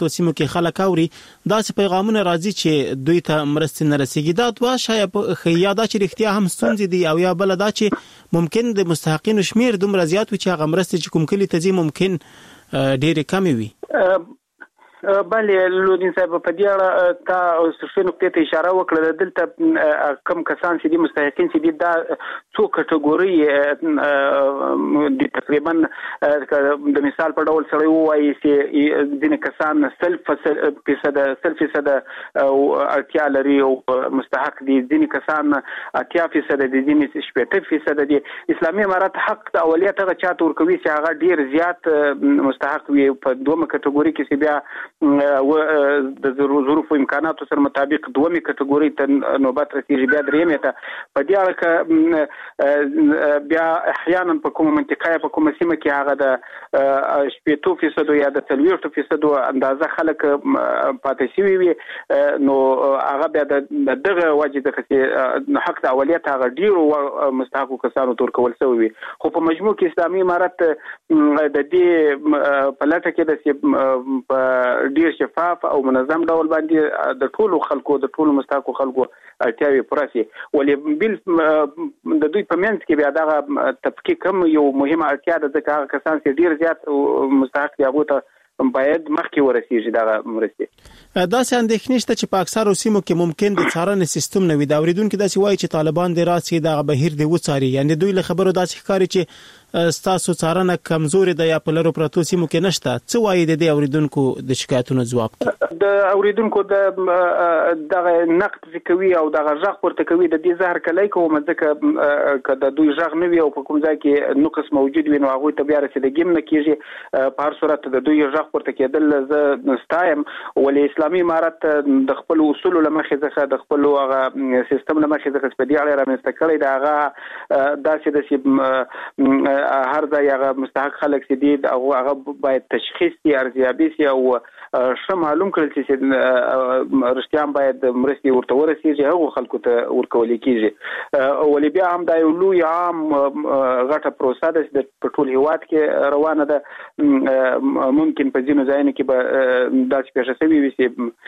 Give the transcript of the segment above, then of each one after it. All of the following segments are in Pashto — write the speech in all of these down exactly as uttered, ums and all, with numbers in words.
پرتو سیمو کې خلک اوري داسې پیغامونه راځي چې دوی ته مرستې نه رسیږي. دا دوه شاید خیا دا چې رښتیا هم ستونزې دي او یا بل دا چې ممکن د مستحقینو شمیر دومره زیات وي چې هغه مرستې چې کوم کلی ته ځي ممکن ډېرې کمې وي. بله لودین صاحب په دې اړه تا څه نقطې ته اشاره وکړه. دلته کم کسان چې دي مستحقین چې دي دا څو کټګوري دي تقریبا د مثال په ډول سره وایي چې ځینې کسان سل فیصد سل فیصد اړتیا لري او مستحق دي، ځینې کسان اتیا فیصد دي، ځینې شپېته فیصد دي. اسلامي امارت حق د اولیا ته چاته ورکوي چې هغه ډیر زیات مستحق وي. په دومره کټګوري کې بیا و د ظروف او امکاناتو سره مطابق دومره کټګوري ته نوبت رسیږي، بیا درېمه ته. په دې اړه کې بیا احیانا په کومه منطقه په کومه سیمه کې هغه د شپېته فیصد یا د څلوېښت فیصد اندازه خلک پاتې شوي وي، نو هغه بیا د دغه وجه د حق د اولیت هغه ډیرو مستحقو کسانو تور کول شوی وي. خو په مجموع کې اسلامي امارت د دې په لټه کې د ډیر شفاف او منظم ډول باندې د ټولو خلکو د ټولو مستحقو خلکو اړتیاوې پوره شي. ولې بل د دوی په منځ کې بیا دغه تفکیک هم یو مهمه اړتیا ده، ځکه هغه کسان چې ډیر زیات مستحق دي هغو ته باید مخکې ورسیږي دغه مرستې. داسې اندېښنې شته چې په اکثرو سیمو کې ممکن د څارنې سیستم نه وي. دا اورېدونکي داسې وایي چې طالبان دې راسي دغه بهیر دې وڅاري، یعنې دوی له خبرو داسې ښکاري چې ستاسو څارنه کمزوري ده یا په لرو پرتو سیمو کې نشته. څه وایي د دې اورېدونکو د شکایتونو ځواب کې؟ د اورېدونکو د دغه نقد کوي او دغه غږ پورته کوي د دې زهر کلی کوم، ځکه که د دوی غږ نه وي او په کوم ځای کې نقص موجود وي نو هغوی ته بیا رسېدګي هم نه کېږي. په هر صورت د دوی غږ پورته کېدل زه ستایم، ولې اسلامي امارت د خپلو اصولو له مخې څخه د خپلو هغه سیستم له مخې څخه په دې اړه رامنځته کړی د هغه داسې داسې هر ځای هغه مستحق خلک چې دي هغه باید تشخیص شي، ارزیابي شي او ښه معلوم کړل شي چې رښتیا هم باید مرستې ورته ورسېږي، هغو خلکو ته ورکولی کېږي. ولې بیا هم دا یو لوی عام غټه پروسه ده چې په ټول هېواد کې روانه ده. ممکن په ځینو ځایونو کې به داسې پېښه شوې وي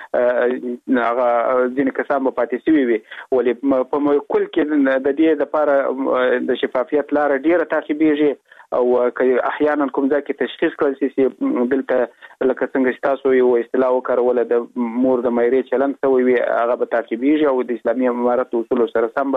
چې هغه ځینې کسان به پاتې شوي وي. ولې په کل کې د دې دپاره د شفافیت لاره ډېره تعقیبېږي او که احیانا کوم ځای کې تشخیص کړل شي چې دلته لکه څنګه چې تاسو یو اصطلاح وکاروله د مور د میرې چلند شوی وي، هغه به تعقیبېږي او د اسلامي امارت اصولو سره سم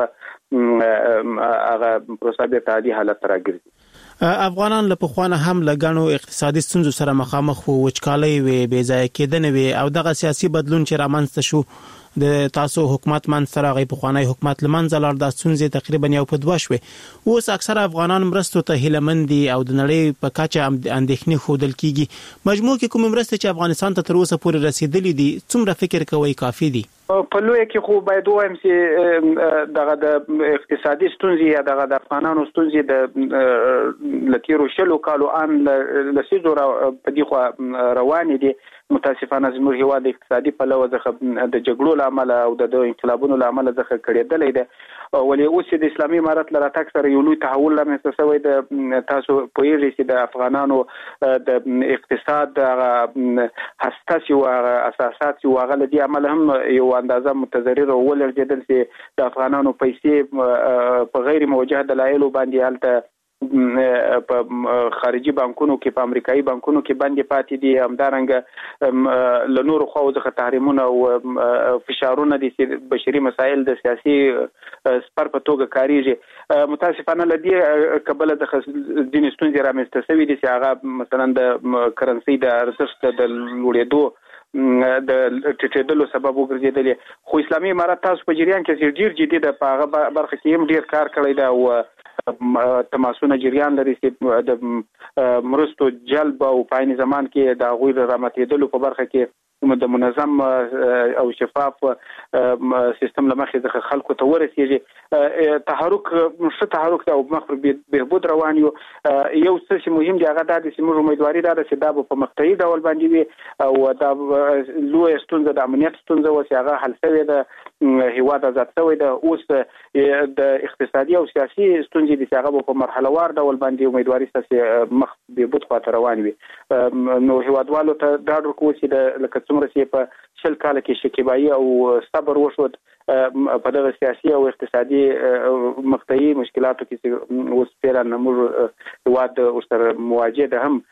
به هغه پروسه بېرته عادي حالت ته راګرځي. افغانان له پخوانه هم له ګڼو اقتصادي ستونزو سره مخامخ وو، وچکالۍ وې، بې ځایه کېدنې وې او دغه سیاسي بدلون چې رامنځته شو د تاسو حکومت منځ ته راغی، پخوانی حکومت له منځه لاړ، دا ستونزې تقریبا یو په دوه شوې. اوس اکثره افغانان مرستو ته هیله مند دي او د نړۍ په کچه اندېښنې ښودل کېږي. مجموع کې کومې مرستې چې افغانستان ته تر اوسه پورې رسېدلې دي څومره فکر کوئ کافي دي؟ په لویه کې خو باید ووایم چې دغه د اقتصادي ستونزې یا دغه د افغانانو ستونزې د له تېرو شلو کالو ان لسیزو په دې خوا روانې دي. متاسفانه زموږ هېواد د اقتصادي پلوه څخه د جګړو له امله او د انقلابونو له امله څخه کړېدلی دی. ولې اوس د اسلامي امارت له راتګ سره یو لوی تحول رامنځته شوی دی. تاسو پوهېږئ چې د افغانانو د اقتصاد هغه هسته چې و هغه اساسات چې و هغه له دې امله هم یو اندازه متضرر او ولړزېدل چې د افغانانو پیسې په غیر موجه دلایلو باندې هلته په خارجي بانکونو کې په امریکایي بانکونو کې باندې پاتې دي. همدارنګه له نورو خواو څخه تحریمونه او فشارونه دي چې بشري مسایل د سیاسي سپر په توګه کاریږي. متاسفانه له دې کبله د ځینې ستونزې رامنځته شوي دي چې هغه مثلا د کرنسۍ د ارزښت د لوړېدو د ټیټېدلو سبب وګرځېدلې. خو اسلامي امارت تاسو په جریان کې ډېر جدي ده، په هغه برخه کې هم ډېر کار کړی ده او تماسونه جریان لري چې د مرستو جلب او په عین زمان کې د هغوی راماتېدلو په برخه کې د منظم او شفاف سیستم لمخې د خلکو ته ورسیږي تحرک مش تحرک او مخ بهبود روان یو یو څه مهم دی هغه د سیمو امیدواري دا چې دا په مقطعي ډول باندې وي او دا لوی ستونزه د امنیت ستونزه و چې هغه حل شوی د هیواد آزاد شوی د اوس د اقتصادي او سیاسي ستونزې د هغه په مرحله وار ډول باندې امیدواري ستاسو مخ بهبود خاطر روان وي نو هیوادوالو ته دا ورکو چې د لکه څومره چې په شل کال کې شکیبایی او صبر وشود په دغه سیاسي او اقتصادي مقطعي مشکلاتو کې اوس فعلا موږ هیواد سره مواجه ده هم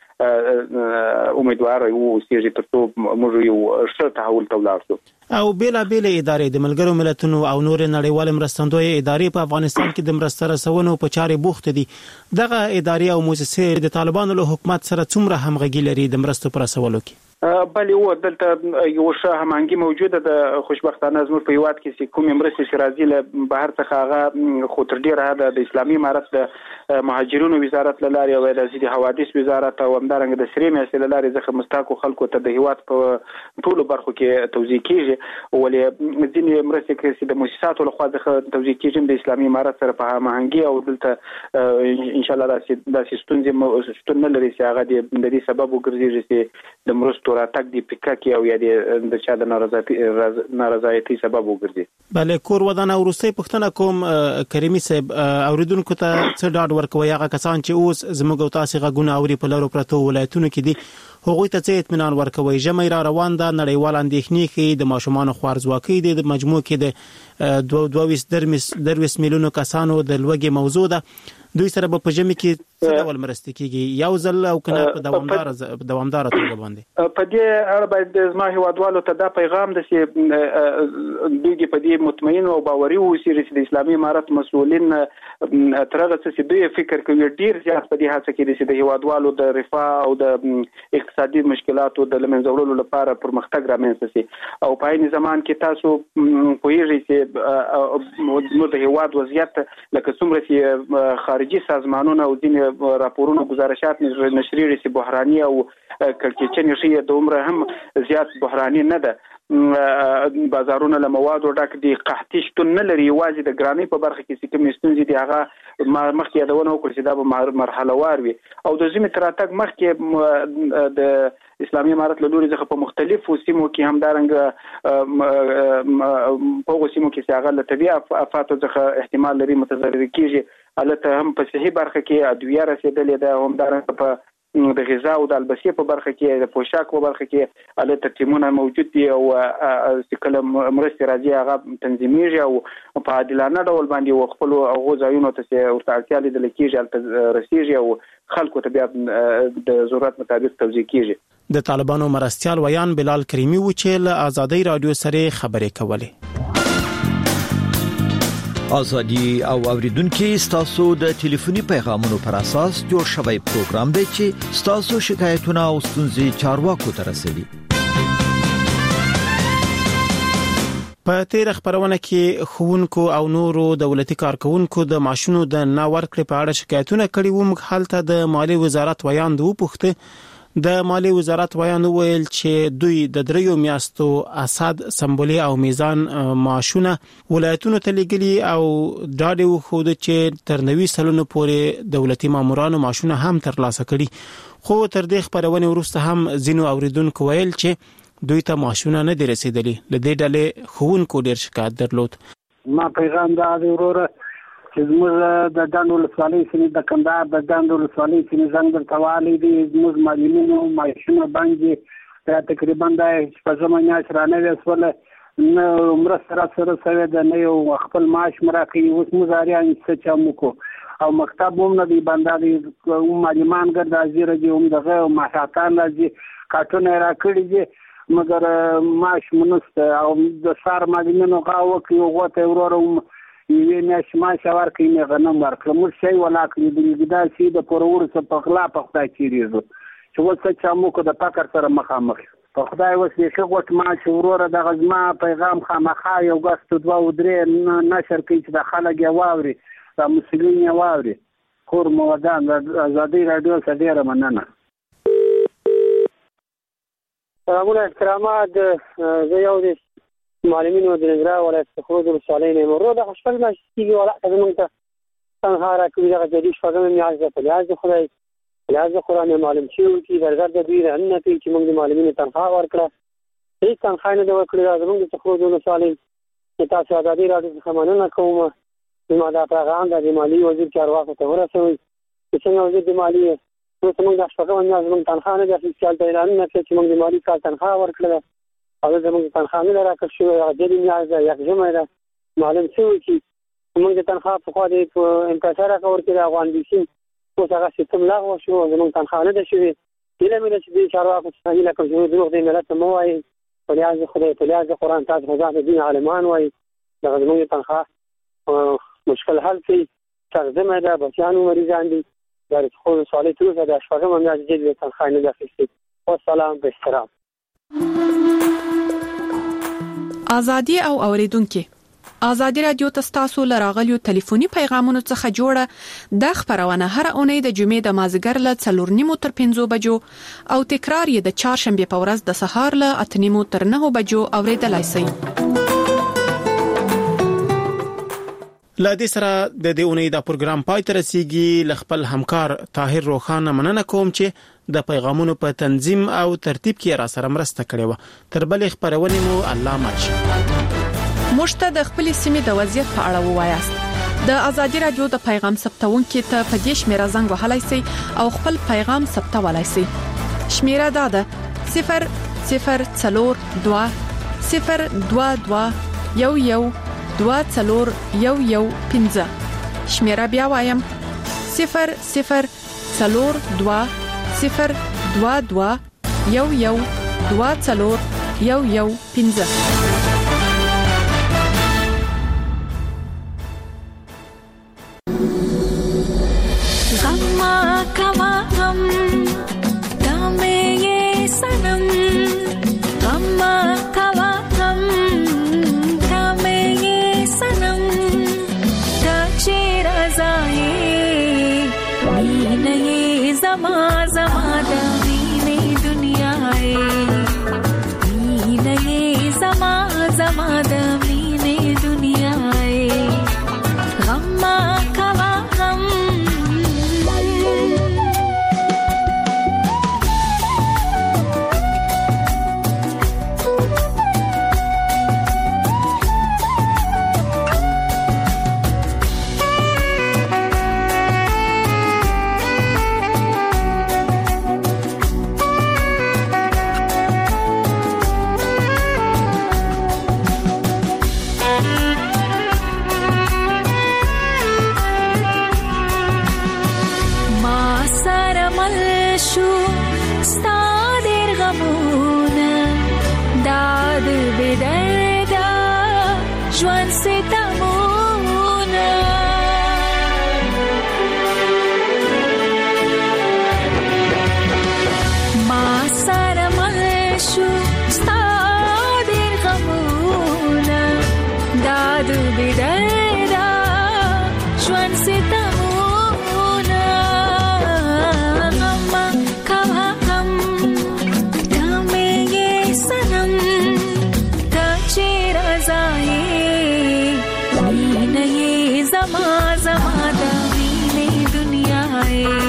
امیدوار یو چې تاسو موږ یو ښه تحول ته ولاړ شو او بیلا بیل ادارې د ملګرو ملتونو او نور نړیوال مرستندوی ادارې په افغانستان کې د مرسته رسونو په چارې بوخت دي دغه ادارې او مؤسسې د طالبانو له حکومت سره څومره همغږي لري د مرستو پر رسولو کې بلې و دلته یو ښه همغږي موجوده د خوشبختانه زموږ په هیواد کې چې کومې مرستې چې راځي له بهر څخه هغه خو تر ډېره د اسلامي امارت د مهاجرینو وزارت له لارې او د ضد حوادث وزارت او همدارنګه د سرې میاشتې له لارې ځکه مستحقو خلکو ته د هیواد په ټولو برخو کې توزیع کیږي ولې ځینې مرستې کې د مؤسساتو لخوا څخه توزیع کیږي د اسلامي امارت سره په همغږي او دلته ان شاء الله داسې ستونزې شتون نه لري چې هغه د دې سبب وګرځي چې د مرستو راتګ دی پکا کې او یا د چا د نارضایتي نارضایتي سبب وګرځي بلې کور ودان او روسي پښتنه کوم کریمي صاحب اوریدونکو ته څه ډاډ ورکوي هغه کسان چې اوس زموږ تاسو غوونه اوري په لارو پرتو ولایتونو کې دي هغوی ته څه اطمینان ورکوي جمعي را روان ده نړیوال اندېښنې کې د ماشومان خوارزواکۍ د مجموع کې د دوه درویس میلیونو کسانو د لوږې موضوع ده دوی سره په جمع کې څه ډول مرسته کیږي یو ځل او کنه په دوامدار دوامدار توګه باندې په دې اړه باید زما هیوادوالو ته دا پیغام د چې دوی په دې مطمئن او باوري اوسي چې د اسلامي امارت مسؤلین ترغه څه دوی فکر کوي ډیر زیات په دې هڅه کې چې د هیوادوالو د رفاه او د اقتصادي مشکلاتو د لمنځه وړلو لپاره پرمختګ رامنځته شي او په عین زمان کې تاسو پوهیږئ چې د هیواد وضعیت لکه څومره چې خارجي سازمانونه او ځینې راپورونه گزارشات نشریږي چې بحراني او کړکېچنې شي د عمره هم زیات بحراني نه ده بازارونه له موادو ډک دي قحطي شتون نه لري یوازې د ګرانۍ په برخه کې چې کوم ستونزې دي هغه مخکې یادونه وکړه چې دا به مرحله وار وي او د ځینې تراتګ مخکې د اسلامي امارت له لوري څخه په مختلفو سیمو کې هم دارنګ په هغو سیمو کې چې هغه له طبیعي افاتو څخه احتمال لري متضرر کیږي البته هم په صحي برخه کې ادویه رسیدلې ده هم دارنګ په د غذا او د البسې په برخه کې د پوشاک په برخه کې البته ټیمونه موجود دي او چې کله مرستې راځي هغه تنظیمېږي او په عادلانه ډول باندې خپل هغو ځایونو ته چې ورته اړتیا لیدل کېږي هلته رسیږي او خلکو ته بیا د ضرورت مطابق توزیع کېږي د طالبانو مرستیال ویان بلال کریمي و چې له آزادۍ رادیو سره خبرې کولې آزادی او اوریدونکو ستاسو د ټلیفوني پیغامونو پر اساس جوړ شوی پروګرام دی چې ستاسو شکایتونه او ستونزې چارواکو ته رسوي په تیر خبرونه کې خوونکو او نورو دولتي کارکونکو د معاشونو د ناورکړې په اړه شکایتونه کړي وو موږ حالت د مالی وزارت ویان دوه پوښتنه د مالی وزارت ویان ویل چې دوی د دریو میاشتو اساد سمبولي او میزان معاشونه ولایتونو ته لګلي او داډو خو د چې تر نوي سلونو پورې دولتي مامورانو معاشونه هم ترلاسه کړي خو تر دې خبرونه وروسته هم زینو اوریدونکو ویل چې دوی ته معاشونه نه دي رسیدلي لدې ډلې خوونکو ډیر شکایت درلود ما پیغام دا دی وروره چې زموږ د ډنډ ولسوالۍ سیمې د کندهار د ډنډ ولسوالۍ سیمې زنګ درته والی دي زموږ معلمینو معاشونه باندې تقریبا د شپږمه میاشت رانوې شوله نه مرسته راسره شوې ده نه یو خپل معاش مو راکوي اوس موږ اریان څه چا مو کو او مکتب هم نه دی بنده دی معلمان ګرد حاضر دي هم دغه ماهاتان راځي کارټونه یې راکړي دي مګر معاش مو نشته او د سار معلمینو غاوه کوي هغو ته وروره یوې میاشتې معاش ورکوي مې غنم ورکړه موږ شی ولا کړي د دا شي د پرور څه په غلا په خدای تېرېږو چې اوس څه چا موږ د فقر سره مخامخ په خدای اوس بیخي غوټ معاش وروره دغه زما پیغام خامخا یو ګستو دوه او درې نشر کوي چې د خلک یې واوري د مسؤلین یې واوري کور مو ودان د ازادۍ راډیو څخه ډېره مننه سلامونه احترامات زه یو د معلمینو د ننګرهار ولایت خروج ولسوالۍ نه مرو د خوشحال ماشي ولا موږ ته څنګه راکوي دا د دې شپږم میاشت په لیاز خدای لیاز قرآن معلم شو چې درګر د دوی رانه پی چې موږ د معلمینو تنخواه ورکړه هیڅ تنخواه نه د ورکړه زموږ د خروج ولسوالۍ تاسو ازادي راډیو څخه مننه کوم ما دا پیغام د مالی وزیر چارواکو ته ورسوي چې څنګه وزیر د مالی نو څنګه د شپږم میاشت موږ تنخواه نه د فیسکال د اعلان نه چې موږ د مالی کال تنخواه ورکړه او زموږ تنخواه نه راکړ شو د دې میاشت یک جمعه ده معلم شو چې موږ د تنخواه په خوا د انکسار راکور کې د افغان بیسین اوس هغه سیستم لاغو شو زموږ تنخواه نه ده شوې دله مې چې د چارواکو څخه هیله کوم چې دوی د ملت مو وایي په لیاز خدای په لیاز قرآن تاسو غزا د دین عالمان وایي د زموږ تنخواه مشکل حل کړي ترجمه ده بچیانو مریضان دي د خپل سوالي تر اوسه د شپږم میاشت د تنخواه نه ده. والسلام په احترام. ازادي او اوریدونکو ازادي رادیو تاسو لراغلیو ټلیفوني پیغامونو څخه جوړه د خبرونه هر اونۍ د جمعې د مازیګر له څلور نیمو تر پنځو بجو او تکرار یې د چهارشنبه په ورځ د سهار له اته نیمو تر نهو بجو اوریدلای شئ. لا دې سره د دې اونۍ د پروګرام پای ته رسیدي. لخپل همکار طاهر روخانه مننه کوم چې د پیغامونو په تنظیم او ترتیب کې را سره مرسته کړې و. تر بلې خبرونه مو الله ماچ مشته د خپل سیمې د وضعیت په اړه ووایاست. د ازادي رادیو د پیغام ثبتونکو ته په دې شمیره زنګ وهلای شئ او خپل پیغام ثبتولای شئ. شمیره دا ده صفر صفر څلور دوه صفر دوه دوه یو یو دوه څلور یو یو پنځه. شمیره بیا وایم صفر صفر څلور دوه صفر دوه دوه یو یو دوه څلور یو یو پنځه. زما زما د وینې دنیا